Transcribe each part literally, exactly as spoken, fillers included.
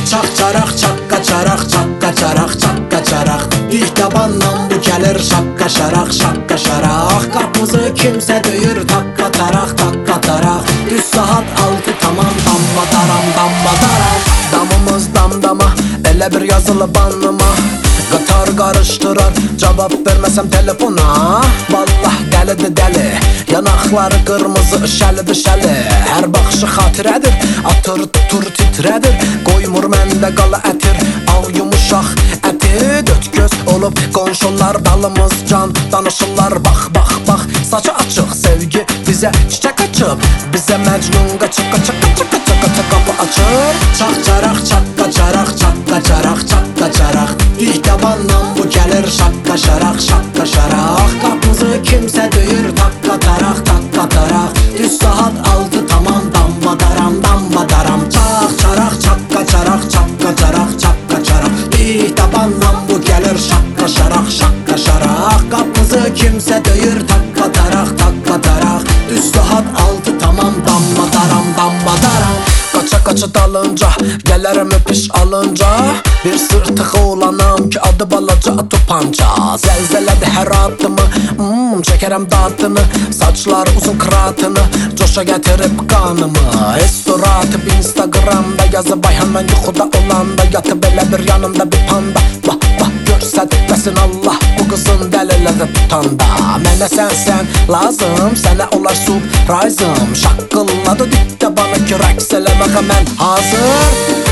Çaq çaraq, çaqqa çaraq, çaqqa çaraq, çaqqa çaraq. İlk tabandan bu gəlir şaqqa şaraq, şaqqa şaraq. Qapımızı kimsə döyür takka taraq, takka taraq. Düz saat altı tamam, damma daram, damma daram. Damımız damdama, elə bir yazılı banlıma. Qatar qarışdırar, cavab verməsəm telefona. Vallah dəlidir dəli, yanaqları qırmızı şəlidir şəli. Hər baxışı xatirədir, atır tutur titrədir. Qoymur məndə qala ətir, ağ yumuşaq əti. Döt göz olub qonşular, dalımız can danışırlar. Bax, bax, bax, saçı açıq sevgi bizə çiçək açıb. Bizə məcnun qaçıq, qaçıq, qaçıq, qaçıq, qaçıq qapı açır. Çaq çaraq, çaqqa çaraq, çaqqa çaraq, çaqqa çaraq. İlk tabandan bu gəlir şaqqa şaraq, şaqqa şaraq. Qapımızı kimsə döyür takka taraq, takka taraq. Düz saat altı tamam, damma daram, damma daram. Çaq çaraq, çaqqa çaraq, çaqqa çaraq, çaqqa çaraq. İlk tabandan bu gəlir şaqqa şaraq, şaqqa şaraq. Qapımızı kimsə döyür takka taraq, takka taraq. Düz saat altı tamam, damma daram, damma daram. Qaça qaça dalınca, gələrim öpüş alınca. Bir sırtıq oğlanam ki adı balaca topanca. Zəlzələdi hər addımı, hmm, çəkərəm dadını. Saçlar uzun kratını, coşa gətirib qanımı. Estoratıb Instagramda yazıb ay həmən yuxuda olanda. Yatıb elə bir yanımda bir panda. Vah vah görsədməsin Allah bu qızın dəliləri tutanda. Mənə sənsən lazım, sənə olar surprise'ım. Şaqqılladı dikdə bana ki rəqs eləməqə mən hazır.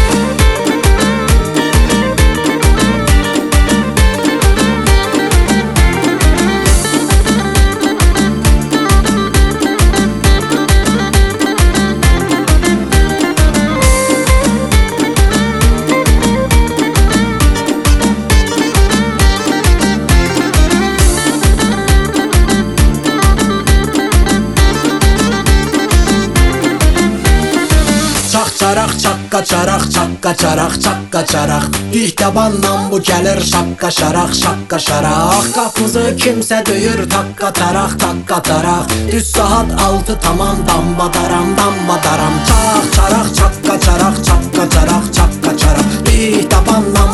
Çaraq, çaqqa çaraq, çaqqa çaraq, çaqqa çaraq. İlk tabandan bu gəlir şaqqa şaraq, şaqqa şaraq. Qapımızı kimsə döyür takka taraq, takka taraq. Düz saat altı tamam, damma daram, damma daram. Çaq çaraq, çaqqa çaraq, çaqqa çaraq, çaqqa çaraq. İlk tabandan